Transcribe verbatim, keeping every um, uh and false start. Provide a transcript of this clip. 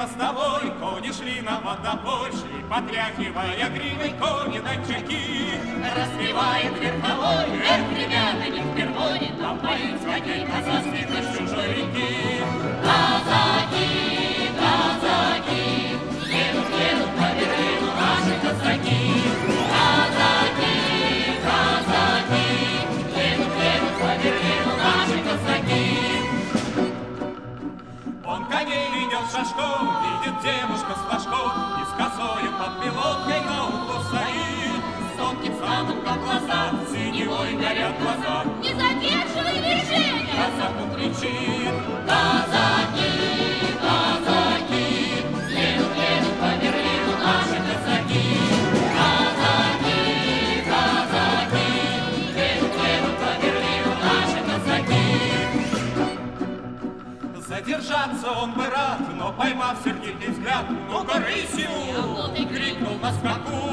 мостовой, кони шли на водопой, шли, потряхивая гривой кони датчаки. Распевает верховой, эх, ребята, не впервой, там поют коней казахских из чужой реки. Казаки, казаки, едут, едут по Берлину наши казаки. Казаки, казаки, едут, едут по Берлину наши казаки. Он коней ведет шашком, видит девушка с флажком, и с косою под пилоткой на углу стоит. Тонким самым, как глаза, синевой горят глаза. Не задерживай движение! Казаку кричит. Казаки, казаки, едут, едут по Берлину наши казаки. Казаки, казаки, едут, едут по Берлину наши казаки. Задержаться он бы рад, но поймав сердитый взгляд, ну-ка рысью, крикнул на скаку.